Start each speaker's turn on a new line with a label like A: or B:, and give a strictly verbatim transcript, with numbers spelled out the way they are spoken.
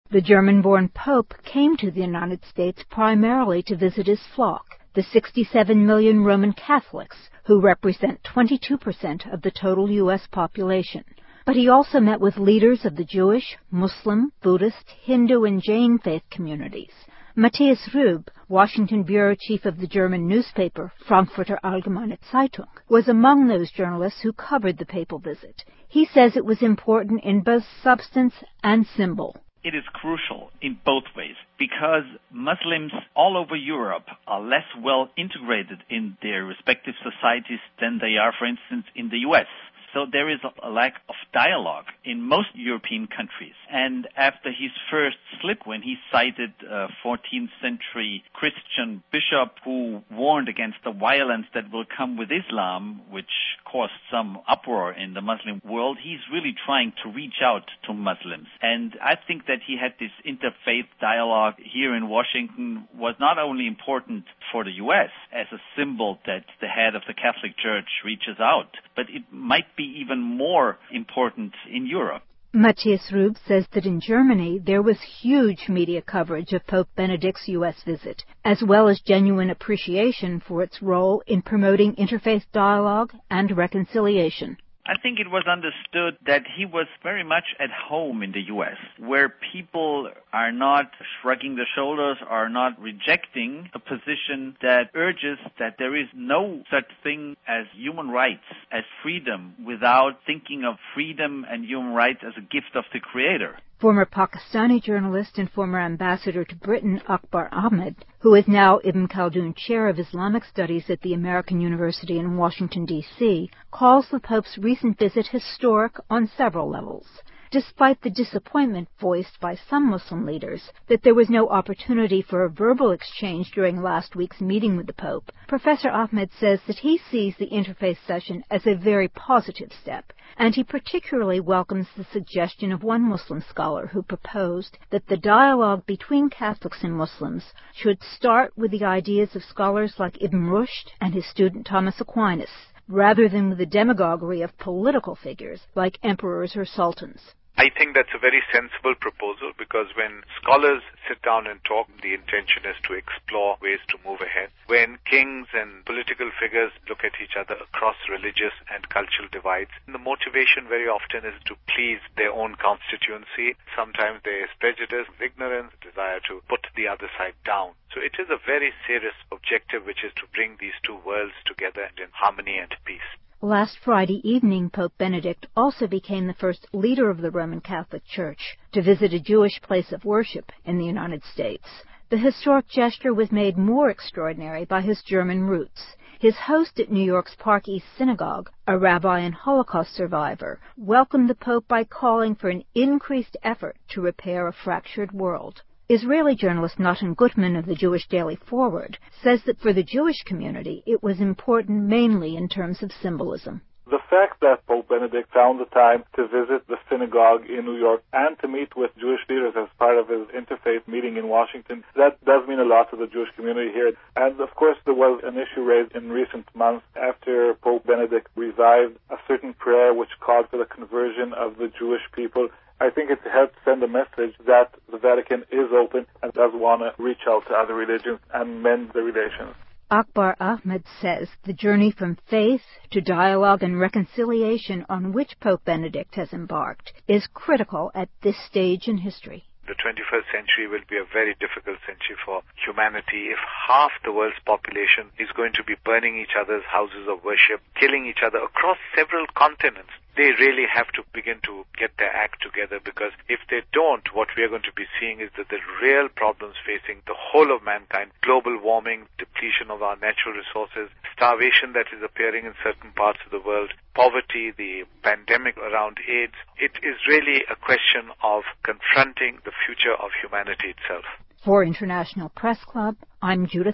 A: The German-born Pope came to the United States primarily to visit his flock, the sixty-seven million Roman Catholics, who represent twenty-two percent of the total U S population. But he also met with leaders of the Jewish, Muslim, Buddhist, Hindu, and Jain faith communities. Matthias Rüb, Washington bureau chief of the German newspaper Frankfurter Allgemeine Zeitung, was among those journalists who covered the papal visit. He says it was important in both substance and symbol.
B: It is crucial in both ways because Muslims all over Europe are less well integrated in their respective societies than they are, for instance, in the U S. So there is a lack of dialogue in most European countries. And after his first slip, when he cited a fourteenth century Christian bishop who warned against the violence that will come with Islam, which caused some uproar in the Muslim world, he's really trying to reach out to Muslims. And I think that he had this interfaith dialogue here in Washington was not only important for the U S as a symbol that the head of the Catholic Church reaches out, but it might be even more important in Europe.
A: Matthias Rüb says that in Germany there was huge media coverage of Pope Benedict's U S visit, as well as genuine appreciation for its role in promoting interfaith dialogue and reconciliation.
B: I think it was understood that he was very much at home in the U S, where people are not shrugging their shoulders, are not rejecting a position that urges that there is no such thing as human rights, as freedom, without thinking of freedom and human rights as a gift of the Creator.
A: Former Pakistani journalist and former ambassador to Britain, Akbar Ahmed, who is now Ibn Khaldun Chair of Islamic Studies at the American University in Washington, D C, calls the Pope's recent visit historic on several levels. Despite the disappointment voiced by some Muslim leaders that there was no opportunity for a verbal exchange during last week's meeting with the Pope, Professor Ahmed says that he sees the interfaith session as a very positive step, and he particularly welcomes the suggestion of one Muslim scholar who proposed that the dialogue between Catholics and Muslims should start with the ideas of scholars like Ibn Rushd and his student Thomas Aquinas, rather than with the demagoguery of political figures like emperors or sultans.
C: I think that's a very sensible proposal because when scholars sit down and talk, the intention is to explore ways to move ahead. When kings and political figures look at each other across religious and cultural divides, the motivation very often is to please their own constituency. Sometimes there is prejudice, ignorance, desire to put the other side down. So it is a very serious objective, which is to bring these two worlds together in harmony and peace.
A: Last Friday evening, Pope Benedict also became the first leader of the Roman Catholic Church to visit a Jewish place of worship in the United States. The historic gesture was made more extraordinary by his German roots. His host at New York's Park East Synagogue, a rabbi and Holocaust survivor, welcomed the Pope by calling for an increased effort to repair a fractured world. Israeli journalist Natan Gutman of the Jewish Daily Forward says that for the Jewish community it was important mainly in terms of symbolism.
D: The fact that Pope Benedict found the time to visit the synagogue in New York and to meet with Jewish leaders as part of his interfaith meeting in Washington, that does mean a lot to the Jewish community here. And of course there was an issue raised in recent months after Pope Benedict revived a certain prayer which called for the conversion of the Jewish people. I think it helps send a message that the Vatican is open and does want to reach out to other religions and mend the relations.
A: Akbar Ahmed says the journey from faith to dialogue and reconciliation on which Pope Benedict has embarked is critical at this stage in history.
C: The twenty-first century will be a very difficult century for humanity if half the world's population is going to be burning each other's houses of worship, killing each other across several continents. They really have to begin to get their act together, because if they don't, what we are going to be seeing is that the real problems facing the whole of mankind, global warming, depletion of our natural resources, starvation that is appearing in certain parts of the world, poverty, the pandemic around AIDS, it is really a question of confronting the future of humanity itself.
A: For International Press Club, I'm Judith